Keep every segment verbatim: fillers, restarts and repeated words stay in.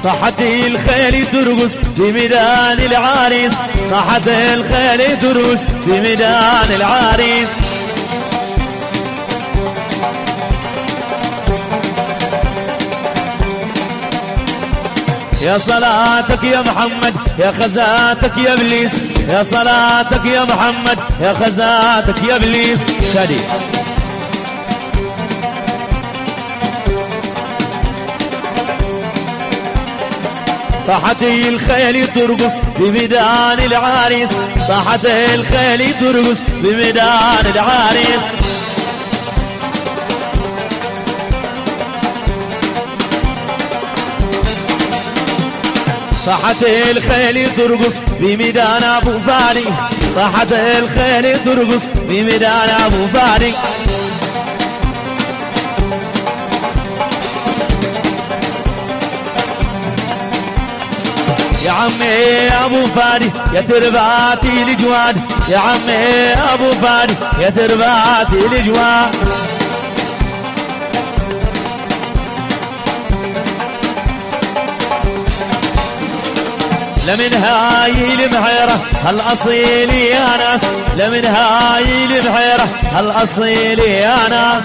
طاحت الخيل ترقص في ميدان العريس، طاحت الخيل ترقص في ميدان العريس. يا صلاتك يا محمد يا خزاتك يا ابليس، يا صلاتك يا محمد يا خزاتك يا ابليس. شادي طاحت الخيل ترقص بميدان العريس، طاحت الخيل ترقص بميدان العريس. طاحت الخيل ترقص بميدان ابو فاري، طاحت الخيل ترقص بميدان ابو فاري. يا عمي يا ابو فاري يا ترباتي الجواد، يا عمي يا ابو فاري يا ترباتي الجواد. لمن هاي المحيرة هالأصيل يا ناس، لمن هاي المحيرة هالأصيل يا ناس.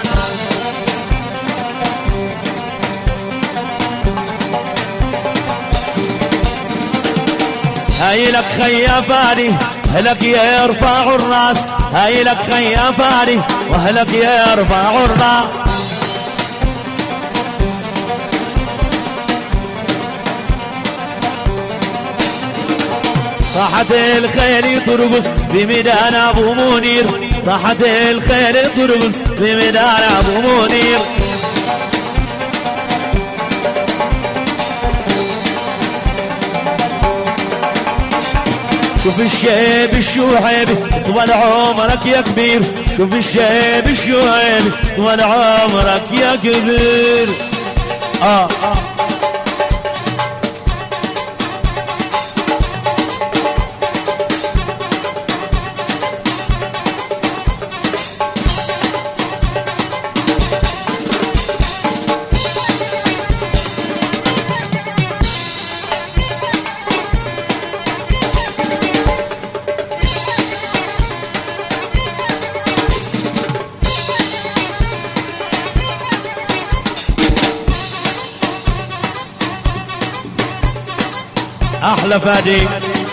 هاي لك خيا فادي هلك يرفع الراس، هاي لك خيا فادي وهلك يرفع الراس. طاحت الخيل ترقص بميدان ابو منير، طاحت الخيل ترقص بميدان ابو منير. شوف الشيب الشوحيبي طول عمرك يا كبير، شوف الشيب الشوحيبي طول عمرك يا كبير. اه اه احلى فادي.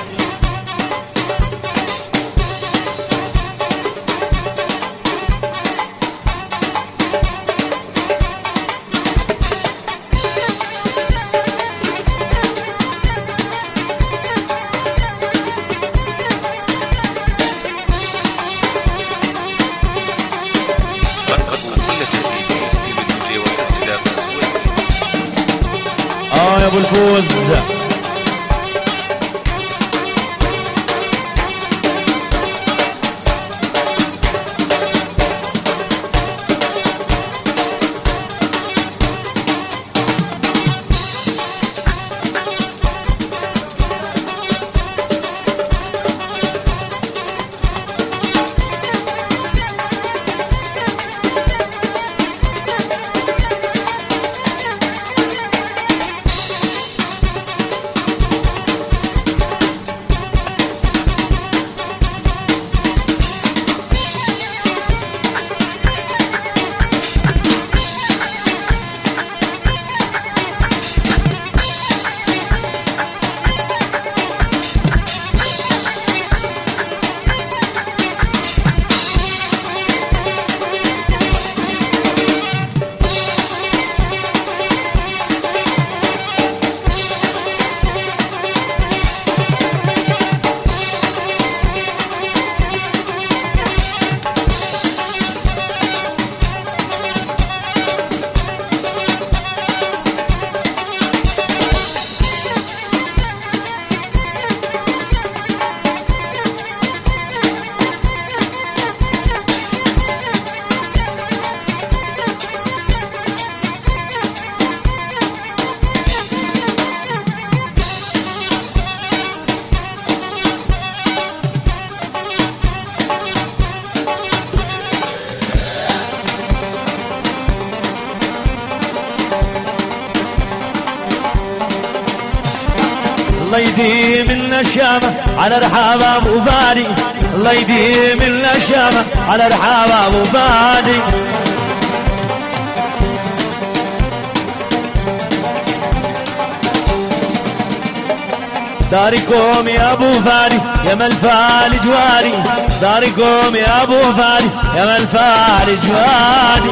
اه يا ابو الفوز. الله يديم لنا الشامة على رحاب ابو فادي، الله يديم لنا الشامة على رحاب ابو فادي. داركم يا ابو فادي يا ملفال جواري، داركم يا ابو فادي يا ملفال جواري.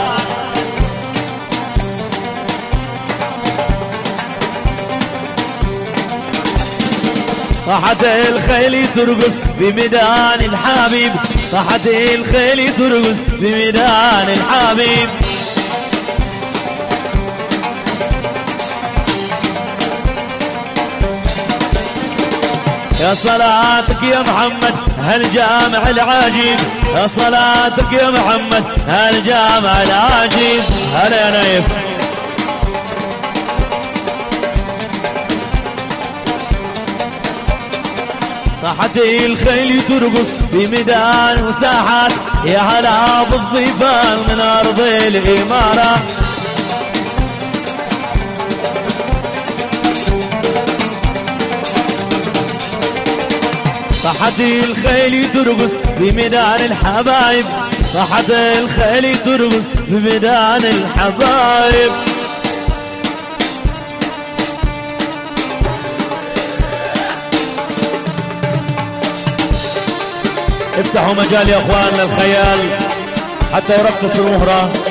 صاحت الخيل ترقص بميدان الحبيب، صاحت الخيل ترقص بميدان الحبيب. يا صلاتك يا محمد هالجامع العجيب، يا صلاتك يا محمد هالجامع العجيب. هلا يا نايف. صاحت الخيل ترقص بميدان وساحات، يا هلا بالضيفان من ارض الامارات. صاحت الخيل ترقص بميدان الحبايب، صاحت الخيل ترقص بميدان الحبايب. افتحوا مجال يا اخوان للخيال حتى يرقص المهرة.